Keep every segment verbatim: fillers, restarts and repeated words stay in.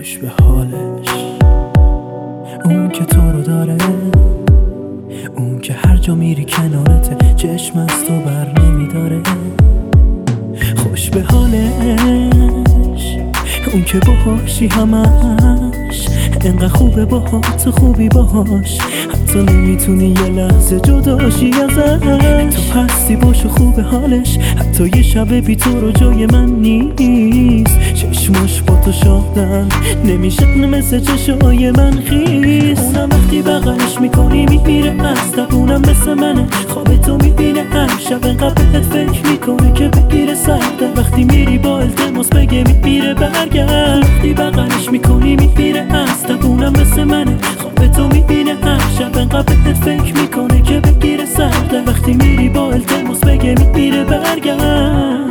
خوش به حالش، اون که تو رو داره، اون که هر جا میری کنارته، چشم از تو بر نمیداره. خوش به حالش، اون که باهاشی همش، انقدر خوبه باهات، خوبی باهاش، حتی نمیتونی یه لحظه جداشی ازش. تو هستی باش و خوبه حالش، حتی یه شب بی تو رو جای من نیست. چشماش با تو شادن نمیشه مثل چشای من خیس. اونم وقتی بغلش میکنی میمیره از تب، اونم مثل منه خواب تو میبینه هر شب، انقدر بهت فکر میکنه که بگیره سرده. وقتی میری با التماس بگه میمیره برگرد، وقتی بغلش میکنی میمیره از تب، اونم مثل منه خواب تو میبینه هر شب، انقدر بهت فکر میکنه که بگیره سرده. وقتی میری با التماس بگه میمیره برگرد.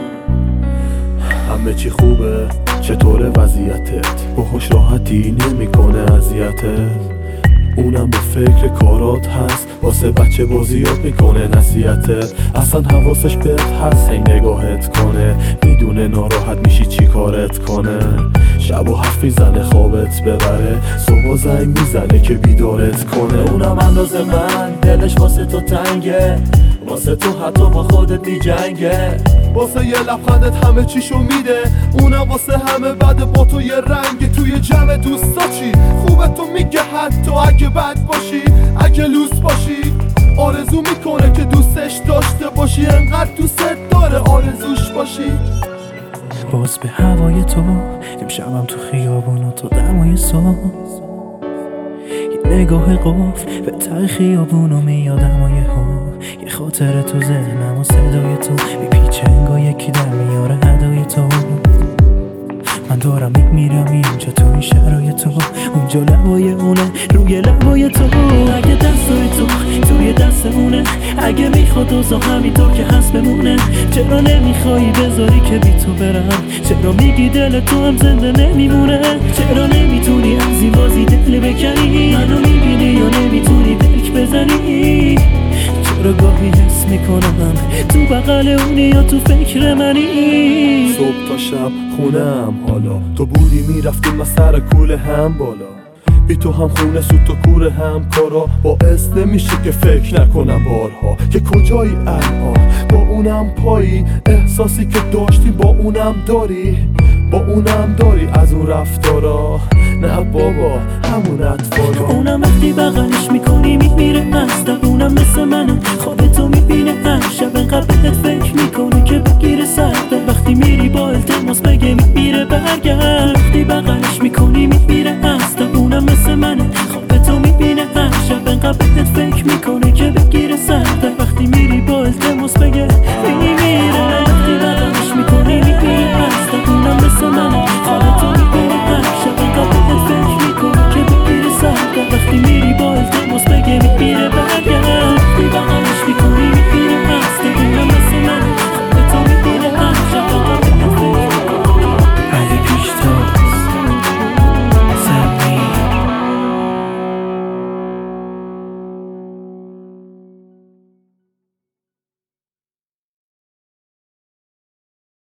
همه چی خوبه، چطوره وضعیتت؟ باهاش راحتی نمیکنه اذیتت؟ اونم به فکر کارات هست، واسه بچه بازیات میکنه نصیحتت. اصلا حواسش بهت هست، هی نگاهت کنه، میدونه ناراحت میشی چی کارت کنه. شب و حرف میزنه خوابت ببره، صبح زنگ میزنه که بیدارت کنه. اونم اندازه من دلش واسه تو تنگه، واسه تو حتی با خودت میجنگه. واسه یه لبخندت همه چیشو میده، اونم واسه همه بعد با تو یه رنگ. توی جمع دوستا چی خوبه تو میگه، حتی اگه بد باشی، اگه لوس باشی، آرزو میکنه که دوستش داشته باشی. انقدر دوستت داره آرزوش باشی. باز به هوای تو امشبم تو خیابونا، تو دمای صبح یه نگاه قفل به ته خیابونو میادم و یه ها یه خاطر تو ذهنم و صدای تو میپیچه، انگار یکی در میاره هدای تو. من دارم میمیرم اینجا تو این شرایط، تو اونجا لبای اونه روی لبای تو. اگه دستای تو توی دست اونه، اگه میخواد اوضاع همینطور که هست بمونه، چرا نمیخوایی بذاری که بی تو برم؟ چرا میگی دل تو هم زنده نمیمونه؟ چرا نمیتونی از این بازی دل بکنی؟ منو میبینی یا نمیتونی دلک بزنی؟ چرا گاهی حس میکنم تو بغل اونی یا تو فکر منی؟ صبح تا شب خونم حالا، تو بودی میرفتیم ما سر کوله هم بالا. بی تو هم خونه سود تو کوره هم کارا، باعث نمیشه که فکر نکنم بارها که کجایی الان. با اونم پایی، احساسی که داشتی با اونم داری، با اونم داری از اون رفتارا. نه بابا همون اطفالا. اونم وقتی بغلش میکنی میمیره از تب، اونم مثل منه خواب تو میبینه هر شب، انقدر بهت فکر میکنه که بگیره سرده. وقتی میری با التماس بگه میمیره برگرد، وقتی بغلش میکنی میمیره از تب، اونم مثل منه خواب تو میبینه هر شب، انقدر بهت فکر میکنه